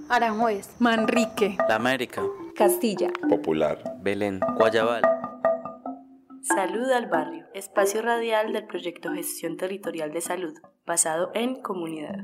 Aranjuez, Manrique, La América, Castilla, Popular, Belén, Guayabal. Salud al Barrio, espacio radial del proyecto Gestión Territorial de Salud, basado en comunidad.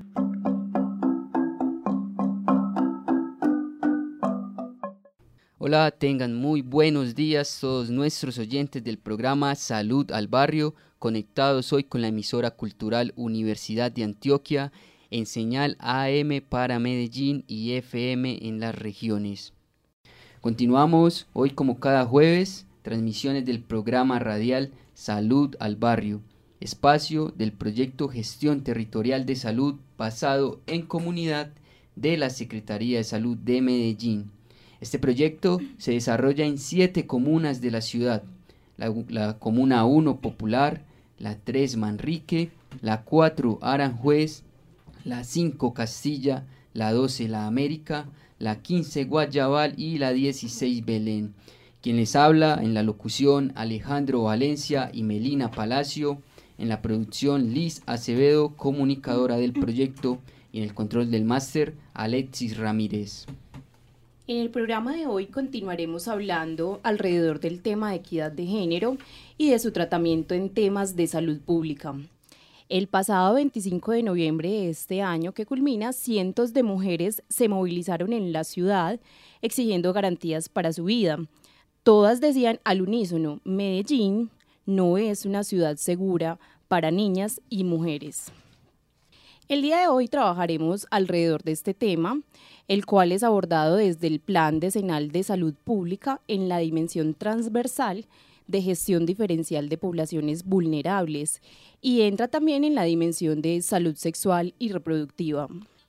Hola, tengan muy buenos días todos nuestros oyentes del programa Salud al Barrio, conectados hoy con la emisora cultural Universidad de Antioquia, en señal AM para Medellín y FM en las regiones. Continuamos hoy como cada jueves, transmisiones del programa radial Salud al Barrio, espacio del proyecto Gestión Territorial de Salud basado en comunidad de la Secretaría de Salud de Medellín. Este proyecto se desarrolla en 7 comunas de la ciudad, la Comuna 1 Popular, la 3 Manrique, la 4 Aranjuez, la 5 Castilla, la 12 La América, la 15 Guayabal y la 16 Belén. Quien les habla en la locución Alejandro Valencia y Melina Palacio, en la producción Liz Acevedo, comunicadora del proyecto, y en el control del máster Alexis Ramírez. En el programa de hoy continuaremos hablando alrededor del tema de equidad de género y de su tratamiento en temas de salud pública. El pasado 25 de noviembre de este año que culmina, cientos de mujeres se movilizaron en la ciudad exigiendo garantías para su vida. Todas decían al unísono: Medellín no es una ciudad segura para niñas y mujeres. El día de hoy trabajaremos alrededor de este tema, el cual es abordado desde el Plan Decenal de Salud Pública en la dimensión transversal de gestión diferencial de poblaciones vulnerables y entra también en la dimensión de salud sexual y reproductiva.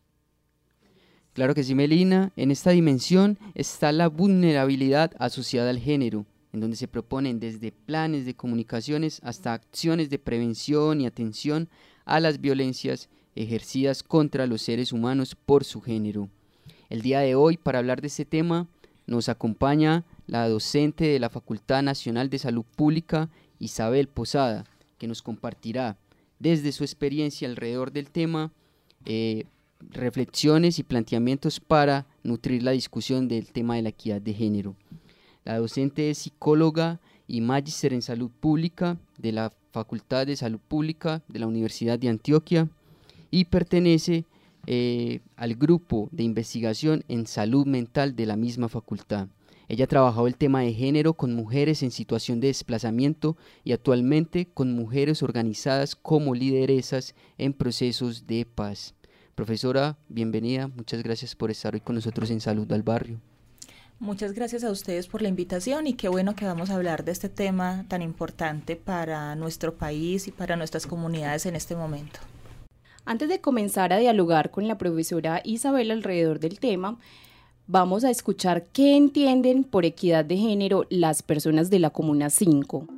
Claro que sí, Melina. En esta dimensión está la vulnerabilidad asociada al género, en donde se proponen desde planes de comunicaciones hasta acciones de prevención y atención a las violencias ejercidas contra los seres humanos por su género. El día de hoy, para hablar de este tema, nos acompaña la docente de la Facultad Nacional de Salud Pública, Isabel Posada, que nos compartirá desde su experiencia alrededor del tema reflexiones y planteamientos para nutrir la discusión del tema de la equidad de género. La docente es psicóloga y magíster en salud pública de la Facultad de Salud Pública de la Universidad de Antioquia y pertenece al grupo de investigación en salud mental de la misma facultad. Ella ha trabajado el tema de género con mujeres en situación de desplazamiento y actualmente con mujeres organizadas como lideresas en procesos de paz. Profesora, bienvenida, muchas gracias por estar hoy con nosotros en Salud al Barrio. muchas gracias a ustedes por la invitación y qué bueno que vamos a hablar de este tema tan importante para nuestro país y para nuestras comunidades en este momento. Antes de comenzar a dialogar con la profesora Isabel alrededor del tema, vamos a escuchar qué entienden por equidad de género las personas de la Comuna 5.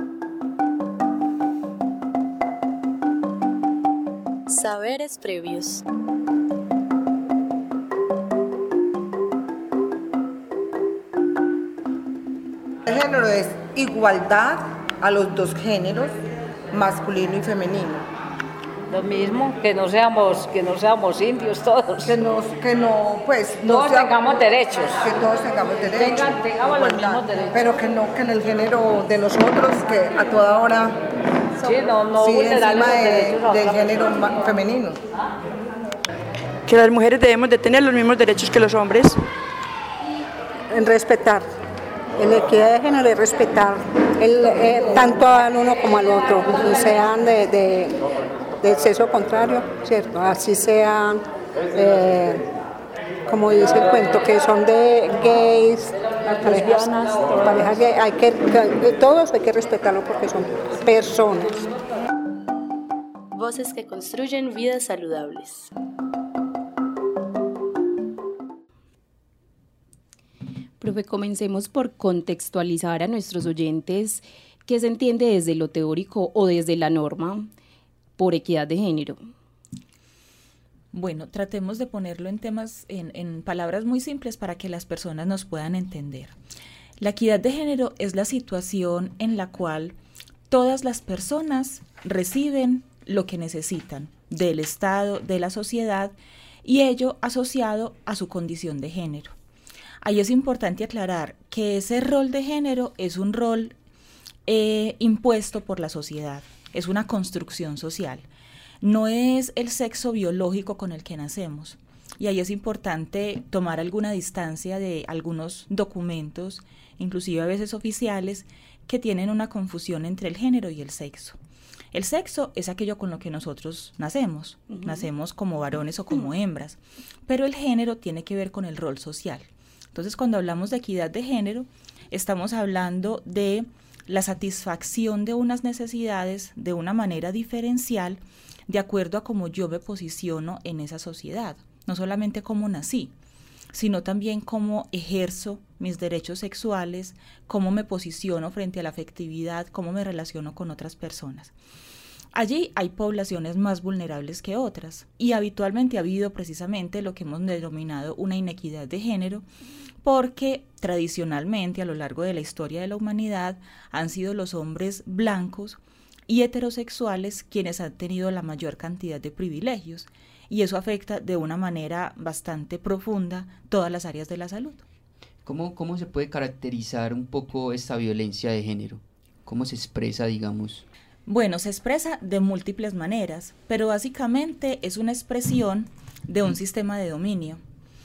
Saberes previos. El género es igualdad a los dos géneros, masculino y femenino. Lo mismo, que no seamos indios todos. Que no todos tengamos derechos. Que todos tengamos derechos. Tengamos los mismos derechos. Pero que no, que en el género de nosotros, que a toda hora no encima del género femenino. Que las mujeres debemos de tener los mismos derechos que los hombres. En respetar. La equidad de género es respetar tanto al uno como al otro, sean del sexo contrario, ¿cierto? Así sean, como dice el cuento, que son de gays, parejas gay, todos hay que respetarlo porque son personas. Voces que construyen vidas saludables. Profe, comencemos por contextualizar a nuestros oyentes qué se entiende desde lo teórico o desde la norma por equidad de género. Bueno, tratemos de ponerlo en temas, en palabras muy simples para que las personas nos puedan entender. La equidad de género es la situación en la cual todas las personas reciben lo que necesitan del Estado, de la sociedad, y ello asociado a su condición de género. Ahí es importante aclarar que ese rol de género es un rol impuesto por la sociedad, es una construcción social, no es el sexo biológico con el que nacemos. Y ahí es importante tomar alguna distancia de algunos documentos, inclusive a veces oficiales, que tienen una confusión entre el género y el sexo. El sexo es aquello con lo que nosotros nacemos, nacemos como varones o como hembras, pero el género tiene que ver con el rol social. Entonces, cuando hablamos de equidad de género, estamos hablando de la satisfacción de unas necesidades de una manera diferencial de acuerdo a cómo yo me posiciono en esa sociedad. No solamente cómo nací, sino también cómo ejerzo mis derechos sexuales, cómo me posiciono frente a la afectividad, cómo me relaciono con otras personas. Allí hay poblaciones más vulnerables que otras y habitualmente ha habido precisamente lo que hemos denominado una inequidad de género, porque tradicionalmente a lo largo de la historia de la humanidad han sido los hombres blancos y heterosexuales quienes han tenido la mayor cantidad de privilegios. Y eso afecta de una manera bastante profunda todas las áreas de la salud. ¿Cómo se puede caracterizar un poco esta violencia de género? ¿Cómo se expresa, digamos? Bueno, se expresa de múltiples maneras, pero básicamente es una expresión de un sistema de dominio,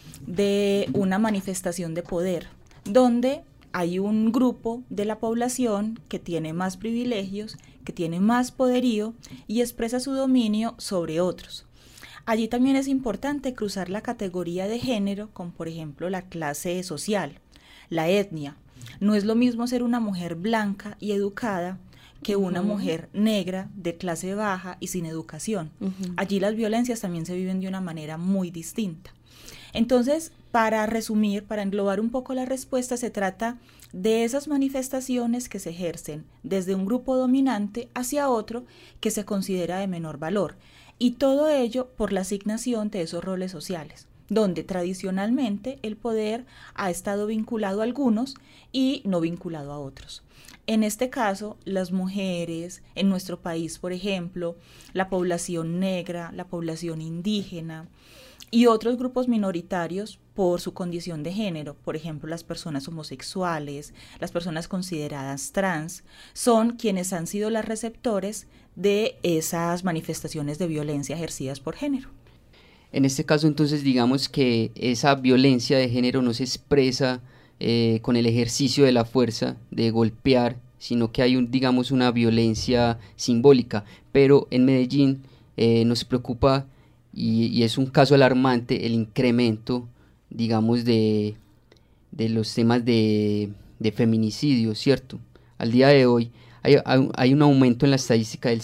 de una manifestación de poder, donde hay un grupo de la población que tiene más privilegios, que tiene más poderío y expresa su dominio sobre otros. Allí también es importante cruzar la categoría de género con, por ejemplo, la clase social, la etnia. No es lo mismo ser una mujer blanca y educada que una mujer negra de clase baja y sin educación. Allí las violencias también se viven de una manera muy distinta. Entonces, para resumir, para englobar un poco la respuesta, se trata de esas manifestaciones que se ejercen desde un grupo dominante hacia otro que se considera de menor valor. Y todo ello por la asignación de esos roles sociales, donde tradicionalmente el poder ha estado vinculado a algunos y no vinculado a otros. En este caso, las mujeres en nuestro país, por ejemplo, la población negra, la población indígena y otros grupos minoritarios por su condición de género, por ejemplo, las personas homosexuales, las personas consideradas trans, son quienes han sido las receptores de esas manifestaciones de violencia ejercidas por género. En este caso, entonces, digamos que esa violencia de género no se expresa con el ejercicio de la fuerza, de golpear, sino que hay digamos, una violencia simbólica. Pero en Medellín nos preocupa, y es un caso alarmante, el incremento, digamos, de los temas de feminicidio, ¿cierto? Al día de hoy hay un aumento en la estadística del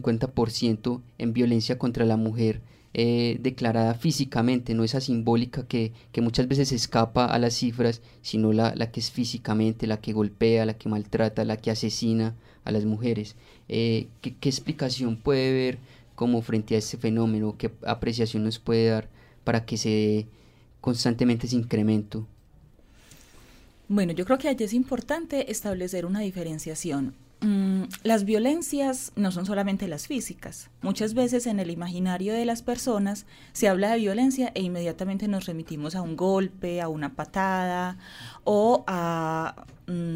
150% en violencia contra la mujer declarada físicamente, no esa simbólica que muchas veces escapa a las cifras, sino la que es físicamente, la que golpea, la que maltrata, la que asesina a las mujeres. ¿Qué explicación puede haber como frente a este fenómeno? ¿Qué apreciación nos puede dar para que se dé constantemente ese incremento? Bueno, yo creo que allí es importante establecer una diferenciación. Las violencias no son solamente las físicas. Muchas veces en el imaginario de las personas se habla de violencia e inmediatamente nos remitimos a un golpe, a una patada o a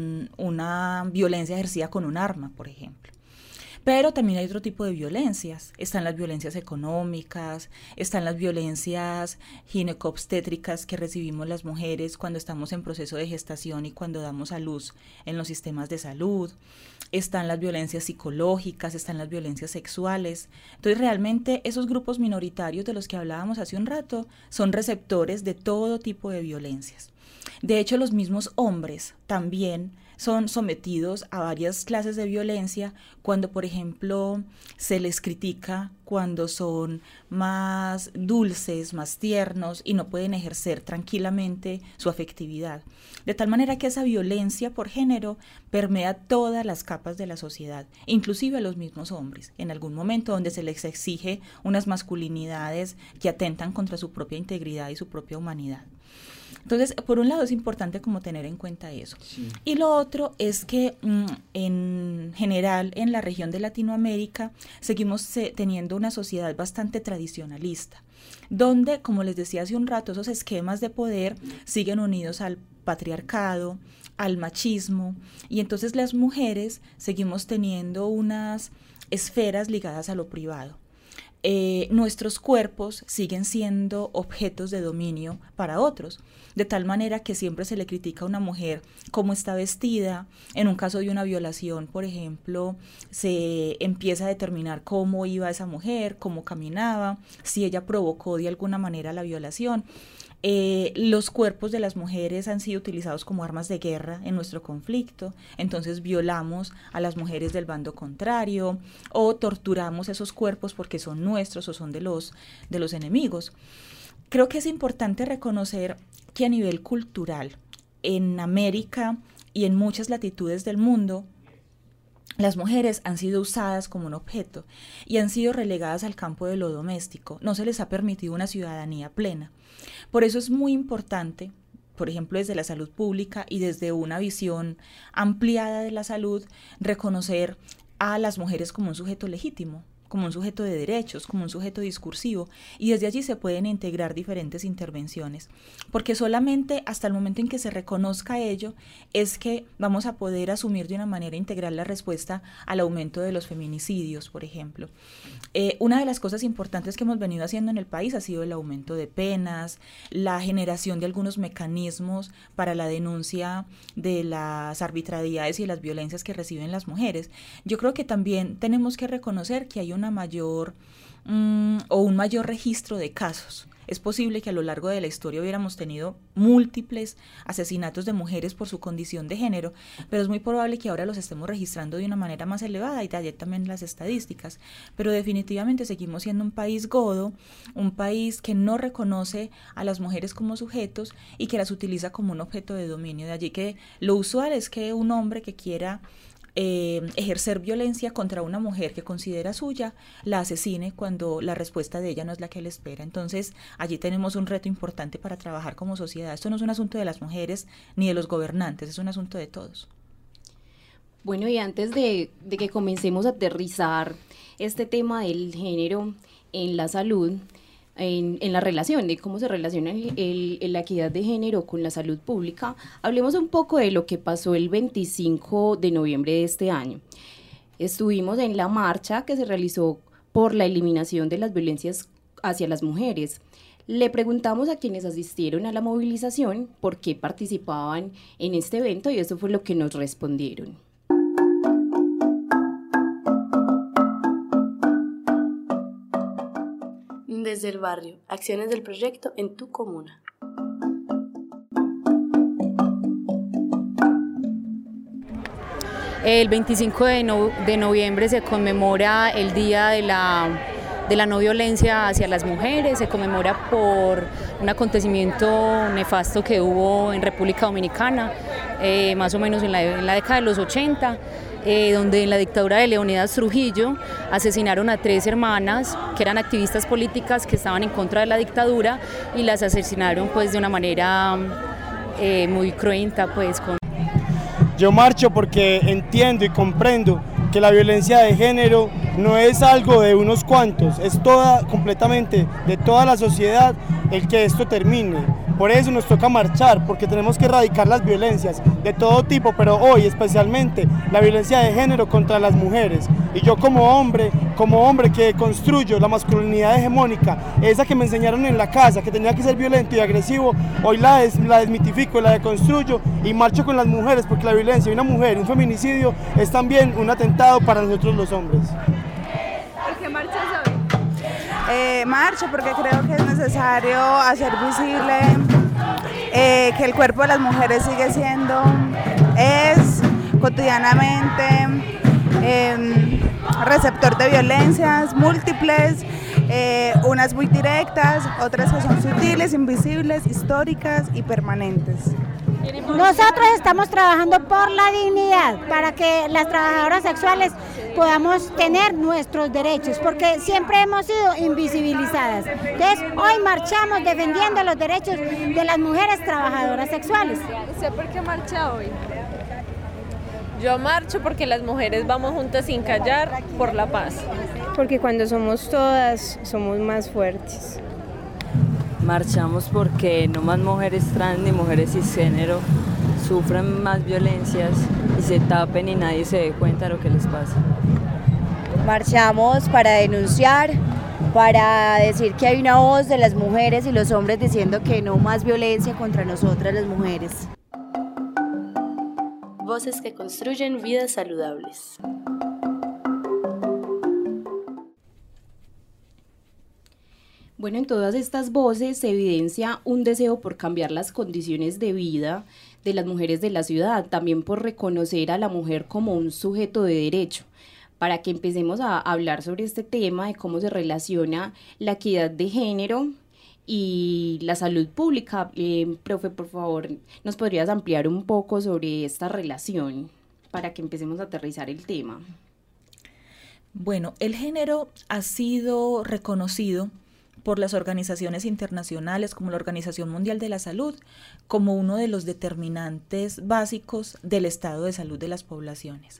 una violencia ejercida con un arma, por ejemplo. Pero también hay otro tipo de violencias. Están las violencias económicas, están las violencias ginecobstétricas que recibimos las mujeres cuando estamos en proceso de gestación y cuando damos a luz en los sistemas de salud. Están las violencias psicológicas, están las violencias sexuales. Entonces, realmente esos grupos minoritarios de los que hablábamos hace un rato son receptores de todo tipo de violencias. De hecho, los mismos hombres también son sometidos a varias clases de violencia cuando, por ejemplo, se les critica cuando son más dulces, más tiernos y no pueden ejercer tranquilamente su afectividad. De tal manera que esa violencia por género permea todas las capas de la sociedad, inclusive a los mismos hombres, en algún momento donde se les exige unas masculinidades que atentan contra su propia integridad y su propia humanidad. Entonces, por un lado es importante como tener en cuenta eso. Sí. Y lo otro es que en general en la región de Latinoamérica seguimos teniendo una sociedad bastante tradicionalista, donde, como les decía hace un rato, esos esquemas de poder siguen unidos al patriarcado, al machismo, y entonces las mujeres seguimos teniendo unas esferas ligadas a lo privado. Nuestros cuerpos siguen siendo objetos de dominio para otros, de tal manera que siempre se le critica a una mujer cómo está vestida. En un caso de una violación, por ejemplo, se empieza a determinar cómo iba esa mujer, cómo caminaba, si ella provocó de alguna manera la violación. Los cuerpos de las mujeres han sido utilizados como armas de guerra en nuestro conflicto, entonces violamos a las mujeres del bando contrario o torturamos esos cuerpos porque son nuestros o son de los enemigos. Creo que es importante reconocer que a nivel cultural, en América y en muchas latitudes del mundo, las mujeres han sido usadas como un objeto y han sido relegadas al campo de lo doméstico. No se les ha permitido una ciudadanía plena. Por eso es muy importante, por ejemplo, desde la salud pública y desde una visión ampliada de la salud, reconocer a las mujeres como un sujeto legítimo, como un sujeto de derechos, como un sujeto discursivo, y desde allí se pueden integrar diferentes intervenciones, porque solamente hasta el momento en que se reconozca ello es que vamos a poder asumir de una manera integral la respuesta al aumento de los feminicidios, por ejemplo. Una de las cosas importantes que hemos venido haciendo en el país ha sido el aumento de penas, la generación de algunos mecanismos para la denuncia de las arbitrariedades y las violencias que reciben las mujeres. Yo creo que también tenemos que reconocer que hay una mayor o un mayor registro de casos. Es posible que a lo largo de la historia hubiéramos tenido múltiples asesinatos de mujeres por su condición de género, pero es muy probable que ahora los estemos registrando de una manera más elevada, y de allí también las estadísticas. Pero definitivamente seguimos siendo un país godo, un país que no reconoce a las mujeres como sujetos y que las utiliza como un objeto de dominio. De allí que lo usual es que un hombre que quiera ejercer violencia contra una mujer que considera suya, la asesine cuando la respuesta de ella no es la que él espera. Entonces, allí tenemos un reto importante para trabajar como sociedad. Esto no es un asunto de las mujeres ni de los gobernantes, es un asunto de todos. Bueno, y antes de que comencemos a aterrizar este tema del género en la salud, en la relación, de cómo se relaciona la equidad de género con la salud pública, hablemos un poco de lo que pasó el 25 de noviembre de este año. Estuvimos en la marcha que se realizó por la eliminación de las violencias hacia las mujeres. Le preguntamos a quienes asistieron a la movilización por qué participaban en este evento y eso fue lo que nos respondieron. Desde el barrio, acciones del proyecto en tu comuna. El 25 de noviembre se conmemora el Día de la No Violencia hacia las Mujeres, se conmemora por un acontecimiento nefasto que hubo en República Dominicana, más o menos en la década de los 80, donde en la dictadura de Leonidas Trujillo asesinaron a 3 hermanas que eran activistas políticas que estaban en contra de la dictadura y las asesinaron pues de una manera muy cruenta pues. Yo marcho porque entiendo y comprendo que la violencia de género no es algo de unos cuantos, es completamente de toda la sociedad el que esto termine. Por eso nos toca marchar, porque tenemos que erradicar las violencias de todo tipo, pero hoy especialmente la violencia de género contra las mujeres. Y yo como hombre que construyo la masculinidad hegemónica, esa que me enseñaron en la casa, que tenía que ser violento y agresivo, hoy la desmitifico, la deconstruyo y marcho con las mujeres, porque la violencia de una mujer, un feminicidio, es también un atentado para nosotros los hombres. ¿Por qué marchas hoy? Marcho porque creo que es necesario hacer visible que el cuerpo de las mujeres sigue siendo, es cotidianamente receptor de violencias múltiples, unas muy directas, otras que son sutiles, invisibles, históricas y permanentes. Nosotros estamos trabajando por la dignidad, para que las trabajadoras sexuales podamos tener nuestros derechos, porque siempre hemos sido invisibilizadas. Entonces, hoy marchamos defendiendo los derechos de las mujeres trabajadoras sexuales. ¿Usted por qué marcha hoy? Yo marcho porque las mujeres vamos juntas sin callar por la paz. Porque cuando somos todas, somos más fuertes. Marchamos porque no más mujeres trans ni mujeres cisgénero sufran más violencias y se tapen y nadie se dé cuenta de lo que les pasa. Marchamos para denunciar, para decir que hay una voz de las mujeres y los hombres diciendo que no más violencia contra nosotras las mujeres. Voces que construyen vidas saludables. Bueno, en todas estas voces se evidencia un deseo por cambiar las condiciones de vida de las mujeres de la ciudad, también por reconocer a la mujer como un sujeto de derecho. Para que empecemos a hablar sobre este tema de cómo se relaciona la equidad de género y la salud pública, profe, por favor, ¿nos podrías ampliar un poco sobre esta relación para que empecemos a aterrizar el tema? Bueno, el género ha sido reconocido por las organizaciones internacionales como la Organización Mundial de la Salud como uno de los determinantes básicos del estado de salud de las poblaciones.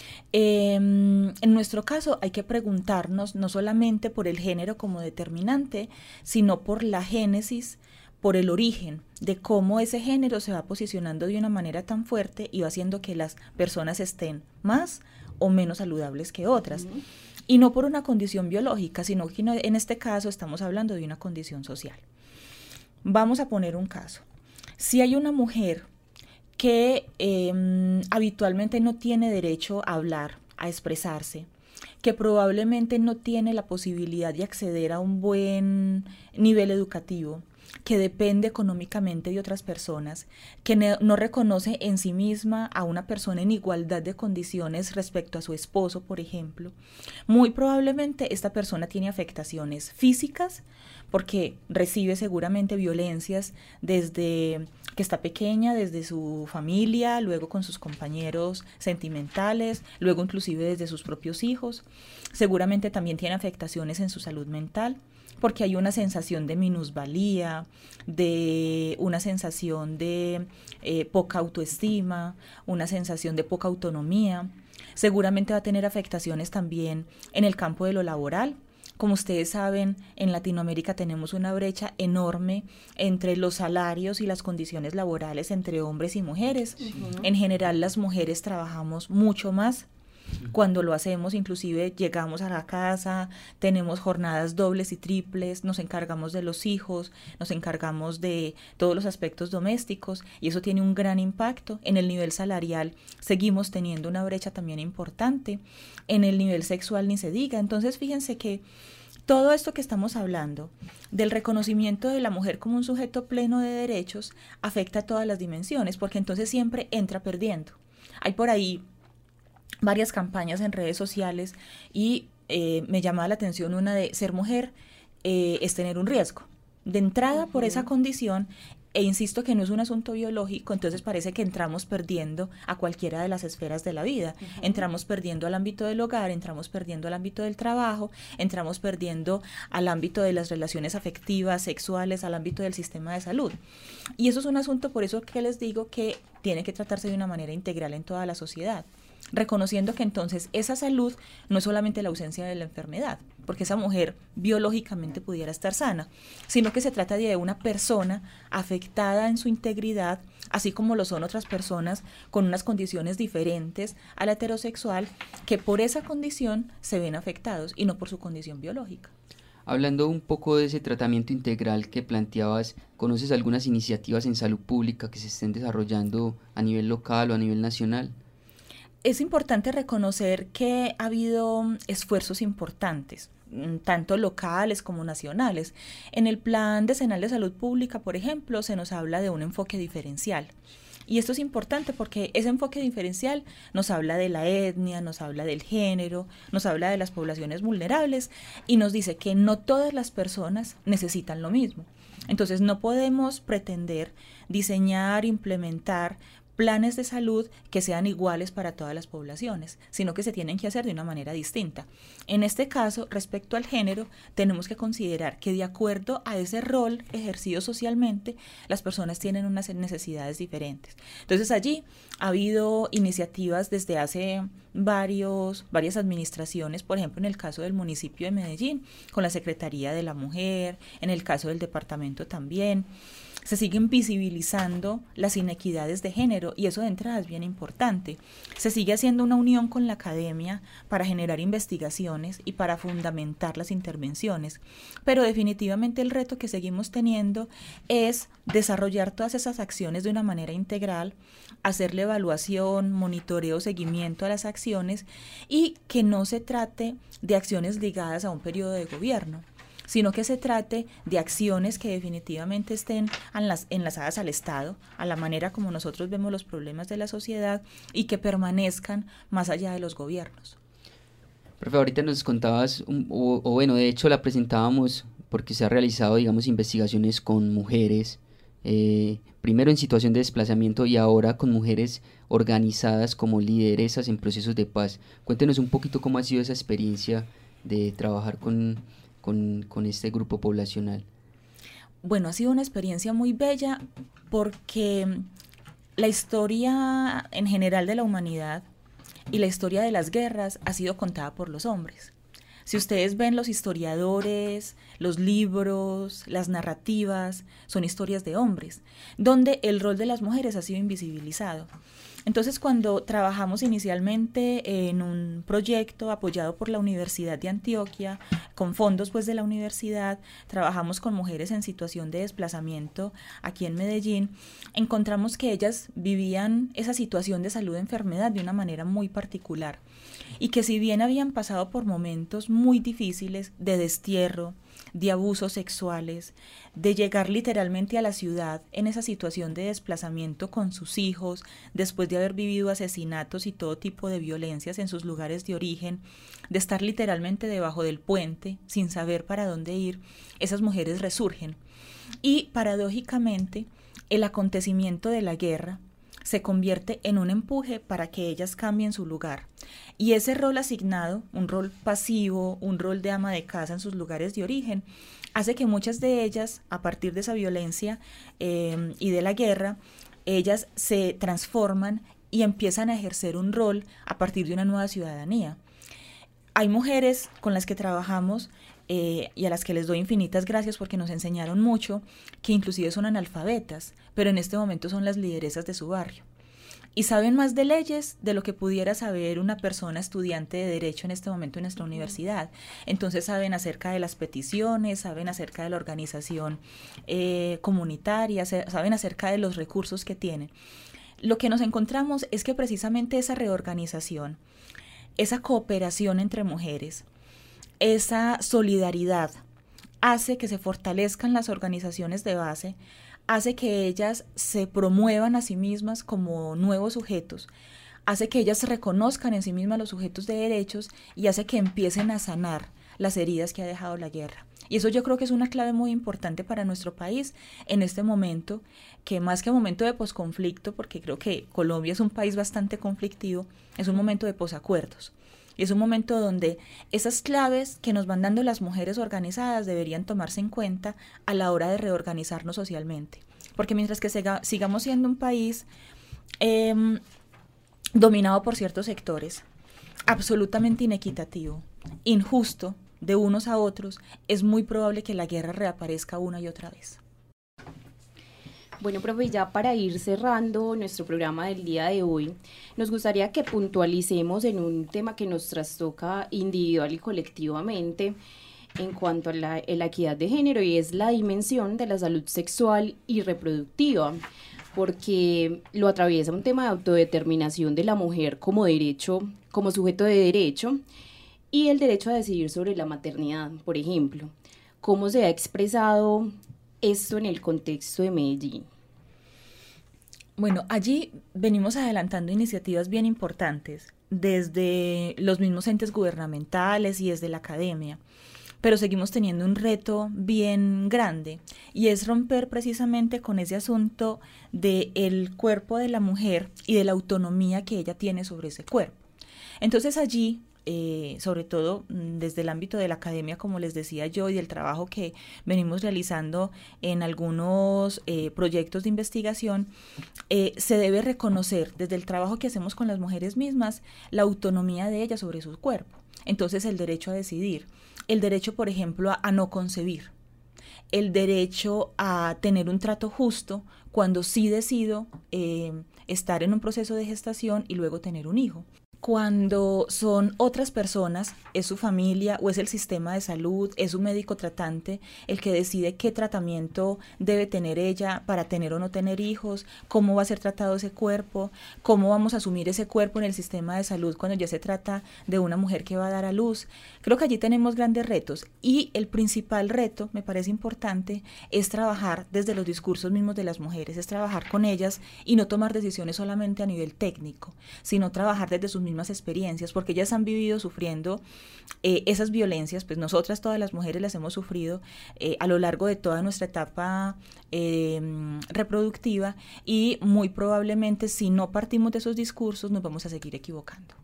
En nuestro caso hay que preguntarnos no solamente por el género como determinante, sino por la génesis, por el origen de cómo ese género se va posicionando de una manera tan fuerte y va haciendo que las personas estén más o menos saludables que otras. Y no por una condición biológica, sino que en este caso estamos hablando de una condición social. Vamos a poner un caso. Si hay una mujer que habitualmente no tiene derecho a hablar, a expresarse, que probablemente no tiene la posibilidad de acceder a un buen nivel educativo, que depende económicamente de otras personas, que no reconoce en sí misma a una persona en igualdad de condiciones respecto a su esposo, por ejemplo, muy probablemente esta persona tiene afectaciones físicas porque recibe seguramente violencias desde que está pequeña, desde su familia, luego con sus compañeros sentimentales, luego inclusive desde sus propios hijos. Seguramente también tiene afectaciones en su salud mental, porque hay una sensación de minusvalía, de una sensación de poca autoestima, una sensación de poca autonomía. Seguramente va a tener afectaciones también en el campo de lo laboral. Como ustedes saben, en Latinoamérica tenemos una brecha enorme entre los salarios y las condiciones laborales entre hombres y mujeres. En general, las mujeres trabajamos mucho más. Cuando lo hacemos, inclusive llegamos a la casa, tenemos jornadas dobles y triples, nos encargamos de los hijos, nos encargamos de todos los aspectos domésticos y eso tiene un gran impacto. En el nivel salarial seguimos teniendo una brecha también importante, en el nivel sexual ni se diga. Entonces fíjense que todo esto que estamos hablando del reconocimiento de la mujer como un sujeto pleno de derechos afecta a todas las dimensiones, porque entonces siempre entra perdiendo. Hay por ahí varias campañas en redes sociales y me llamaba la atención una de ser mujer es tener un riesgo. De entrada por esa condición, e insisto que no es un asunto biológico, entonces parece que entramos perdiendo a cualquiera de las esferas de la vida. Entramos perdiendo al ámbito del hogar, entramos perdiendo al ámbito del trabajo, entramos perdiendo al ámbito de las relaciones afectivas, sexuales, al ámbito del sistema de salud. Y eso es un asunto, por eso que les digo que tiene que tratarse de una manera integral en toda la sociedad, reconociendo que entonces esa salud no es solamente la ausencia de la enfermedad, porque esa mujer biológicamente pudiera estar sana, sino que se trata de una persona afectada en su integridad, así como lo son otras personas con unas condiciones diferentes a la heterosexual, que por esa condición se ven afectados y no por su condición biológica. Hablando un poco de ese tratamiento integral que planteabas, ¿conoces algunas iniciativas en salud pública que se estén desarrollando a nivel local o a nivel nacional? Es importante reconocer que ha habido esfuerzos importantes, tanto locales como nacionales. En el Plan Decenal de Salud Pública, por ejemplo, se nos habla de un enfoque diferencial. Y esto es importante porque ese enfoque diferencial nos habla de la etnia, nos habla del género, nos habla de las poblaciones vulnerables y nos dice que no todas las personas necesitan lo mismo. Entonces no podemos pretender diseñar, implementar planes de salud que sean iguales para todas las poblaciones, sino que se tienen que hacer de una manera distinta. En este caso, respecto al género, tenemos que considerar que de acuerdo a ese rol ejercido socialmente, las personas tienen unas necesidades diferentes. Entonces allí ha habido iniciativas desde hace varias administraciones, por ejemplo en el caso del municipio de Medellín, con la Secretaría de la Mujer, en el caso del departamento también. Se siguen visibilizando las inequidades de género y eso de entrada es bien importante. Se sigue haciendo una unión con la academia para generar investigaciones y para fundamentar las intervenciones, pero definitivamente el reto que seguimos teniendo es desarrollar todas esas acciones de una manera integral, hacerle evaluación, monitoreo, seguimiento a las acciones y que no se trate de acciones ligadas a un periodo de gobierno, sino que se trate de acciones que definitivamente estén enlazadas al Estado, a la manera como nosotros vemos los problemas de la sociedad y que permanezcan más allá de los gobiernos. Profe, ahorita nos contabas, bueno, de hecho la presentábamos porque se ha realizado, digamos, investigaciones con mujeres, primero en situación de desplazamiento y ahora con mujeres organizadas como lideresas en procesos de paz. Cuéntenos un poquito cómo ha sido esa experiencia de trabajar con este grupo poblacional. Bueno, ha sido una experiencia muy bella porque la historia en general de la humanidad y la historia de las guerras ha sido contada por los hombres. Si ustedes ven los historiadores, los libros, las narrativas, son historias de hombres, donde el rol de las mujeres ha sido invisibilizado. Entonces, cuando trabajamos inicialmente en un proyecto apoyado por la Universidad de Antioquia, con fondos pues de la universidad, trabajamos con mujeres en situación de desplazamiento aquí en Medellín, encontramos que ellas vivían esa situación de salud de enfermedad de una manera muy particular y que si bien habían pasado por momentos muy difíciles de destierro, de abusos sexuales, de llegar literalmente a la ciudad en esa situación de desplazamiento con sus hijos, después de haber vivido asesinatos y todo tipo de violencias en sus lugares de origen, de estar literalmente debajo del puente sin saber para dónde ir, esas mujeres resurgen. Y paradójicamente, el acontecimiento de la guerra se convierte en un empuje para que ellas cambien su lugar. Y ese rol asignado, un rol pasivo, un rol de ama de casa en sus lugares de origen, hace que muchas de ellas, a partir de esa violencia y de la guerra, ellas se transforman y empiezan a ejercer un rol a partir de una nueva ciudadanía. Hay mujeres con las que trabajamos y a las que les doy infinitas gracias porque nos enseñaron mucho, que inclusive son analfabetas, pero en este momento son las lideresas de su barrio. Y saben más de leyes de lo que pudiera saber una persona estudiante de Derecho en este momento en nuestra universidad. Entonces saben acerca de las peticiones, saben acerca de la organización comunitaria, saben acerca de los recursos que tienen. Lo que nos encontramos es que precisamente esa reorganización, esa cooperación entre mujeres, esa solidaridad hace que se fortalezcan las organizaciones de base, hace que ellas se promuevan a sí mismas como nuevos sujetos, hace que ellas reconozcan en sí mismas los sujetos de derechos y hace que empiecen a sanar las heridas que ha dejado la guerra. Y eso yo creo que es una clave muy importante para nuestro país en este momento, que más que momento de posconflicto, porque creo que Colombia es un país bastante conflictivo, es un momento de posacuerdos. Y es un momento donde esas claves que nos van dando las mujeres organizadas deberían tomarse en cuenta a la hora de reorganizarnos socialmente. Porque mientras que sigamos siendo un país dominado por ciertos sectores, absolutamente inequitativo, injusto de unos a otros, es muy probable que la guerra reaparezca una y otra vez. Bueno, profe, ya para ir cerrando nuestro programa del día de hoy, nos gustaría que puntualicemos en un tema que nos trastoca individual y colectivamente en cuanto a la equidad de género, y es la dimensión de la salud sexual y reproductiva, porque lo atraviesa un tema de autodeterminación de la mujer como derecho, como sujeto de derecho, y el derecho a decidir sobre la maternidad, por ejemplo. ¿Cómo se ha expresado esto en el contexto de Medellín? Bueno, allí venimos adelantando iniciativas bien importantes desde los mismos entes gubernamentales y desde la academia, pero seguimos teniendo un reto bien grande, y es romper precisamente con ese asunto del cuerpo de la mujer y de la autonomía que ella tiene sobre ese cuerpo. Entonces allí, sobre todo desde el ámbito de la academia, como les decía yo, y del trabajo que venimos realizando en algunos proyectos de investigación, se debe reconocer desde el trabajo que hacemos con las mujeres mismas la autonomía de ellas sobre su cuerpo. Entonces el derecho a decidir, el derecho, por ejemplo, a no concebir, el derecho a tener un trato justo cuando sí decido estar en un proceso de gestación y luego tener un hijo. Cuando son otras personas, es su familia o es el sistema de salud, es un médico tratante el que decide qué tratamiento debe tener ella para tener o no tener hijos, cómo va a ser tratado ese cuerpo, cómo vamos a asumir ese cuerpo en el sistema de salud cuando ya se trata de una mujer que va a dar a luz. Creo que allí tenemos grandes retos, y el principal reto, me parece importante, es trabajar desde los discursos mismos de las mujeres, es trabajar con ellas y no tomar decisiones solamente a nivel técnico, sino trabajar desde sus mismas experiencias, porque ellas han vivido sufriendo esas violencias. Pues nosotras, todas las mujeres, las hemos sufrido a lo largo de toda nuestra etapa reproductiva, y muy probablemente, si no partimos de esos discursos, nos vamos a seguir equivocando.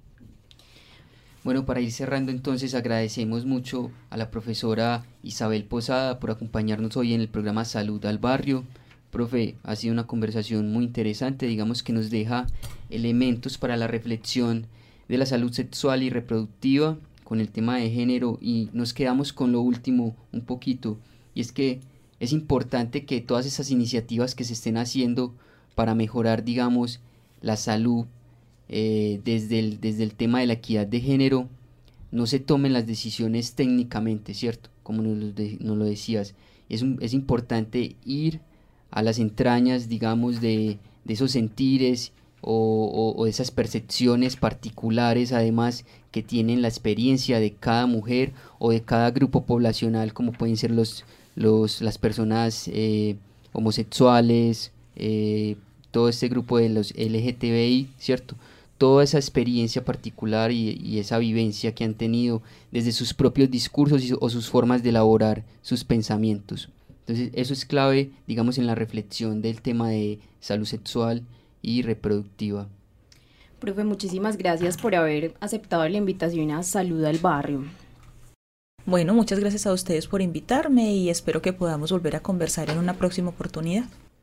Bueno, para ir cerrando entonces, agradecemos mucho a la profesora Isabel Posada por acompañarnos hoy en el programa Salud al Barrio. Profe, ha sido una conversación muy interesante, digamos que nos deja elementos para la reflexión de la salud sexual y reproductiva con el tema de género, y nos quedamos con lo último un poquito, y es que es importante que todas esas iniciativas que se estén haciendo para mejorar, digamos, la salud desde el tema de la equidad de género, no se tomen las decisiones técnicamente, ¿cierto? Como nos lo decías, es importante ir a las entrañas, digamos, de esos sentires o esas percepciones particulares, además, que tienen la experiencia de cada mujer o de cada grupo poblacional, como pueden ser las personas homosexuales, todo este grupo de los LGTBI, ¿cierto? Toda esa experiencia particular y esa vivencia que han tenido desde sus propios discursos o sus formas de elaborar sus pensamientos. Entonces eso es clave, digamos, en la reflexión del tema de salud sexual y reproductiva. Profe, muchísimas gracias por haber aceptado la invitación a Salud al Barrio. Bueno, muchas gracias a ustedes por invitarme, y espero que podamos volver a conversar en una próxima oportunidad.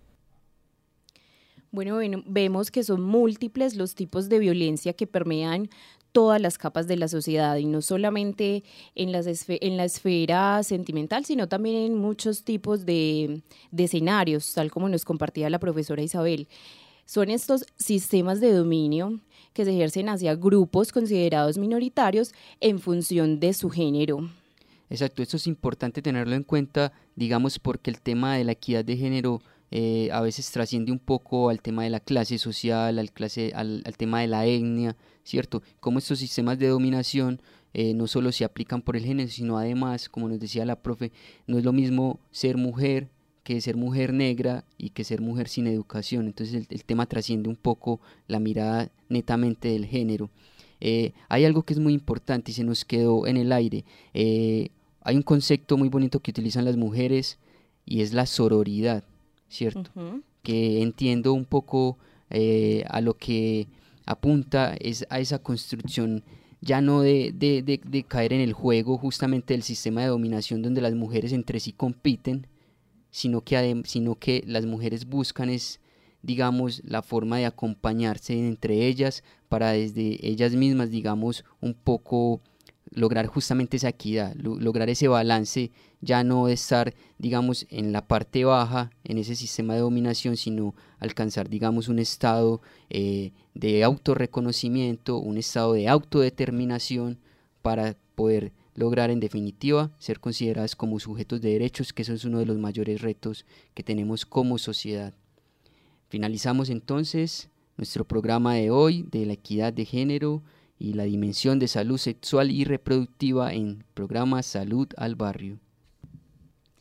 Bueno, vemos que son múltiples los tipos de violencia que permean todas las capas de la sociedad, y no solamente en la esfera sentimental, sino también en muchos tipos de escenarios, tal como nos compartía la profesora Isabel. Son estos sistemas de dominio que se ejercen hacia grupos considerados minoritarios en función de su género. Exacto, esto es importante tenerlo en cuenta, digamos, porque el tema de la equidad de género a veces trasciende un poco al tema de la clase social, al tema de la etnia, ¿cierto? Como estos sistemas de dominación no solo se aplican por el género, sino además, como nos decía la profe, no es lo mismo ser mujer que ser mujer negra y que ser mujer sin educación. Entonces el tema trasciende un poco la mirada netamente del género. Hay algo que es muy importante y se nos quedó en el aire. Hay un concepto muy bonito que utilizan las mujeres, y es la sororidad, ¿cierto? Que entiendo un poco a lo que apunta es a esa construcción ya no de caer en el juego justamente del sistema de dominación donde las mujeres entre sí compiten, sino que las mujeres buscan digamos, la forma de acompañarse entre ellas para desde ellas mismas, digamos, un poco lograr justamente esa equidad, lograr ese balance, ya no de estar, digamos, en la parte baja, en ese sistema de dominación, sino alcanzar, digamos, un estado de autorreconocimiento, un estado de autodeterminación para poder lograr, en definitiva, ser consideradas como sujetos de derechos, que eso es uno de los mayores retos que tenemos como sociedad. Finalizamos entonces nuestro programa de hoy de la equidad de género y la dimensión de salud sexual y reproductiva en programa Salud al Barrio.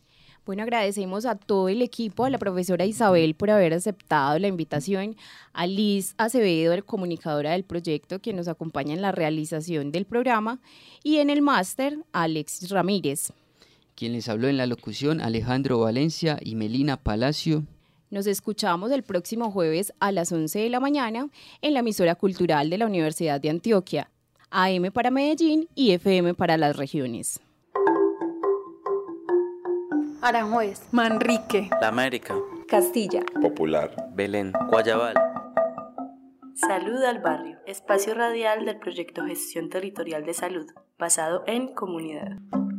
Bueno, agradecemos a todo el equipo, a la profesora Isabel por haber aceptado la invitación, a Liz Acevedo, comunicadora del proyecto, que nos acompaña en la realización del programa, y en el máster, a Alexis Ramírez. Quien les habló en la locución, Alejandro Valencia y Melina Palacio. Nos escuchamos el próximo jueves a las 11 de la mañana en la emisora cultural de la Universidad de Antioquia, AM para Medellín y FM para las regiones. Aranjuez, Manrique, La América, Castilla, Popular, Belén, Guayabal. Salud al Barrio, espacio radial del proyecto Gestión Territorial de Salud, basado en comunidad.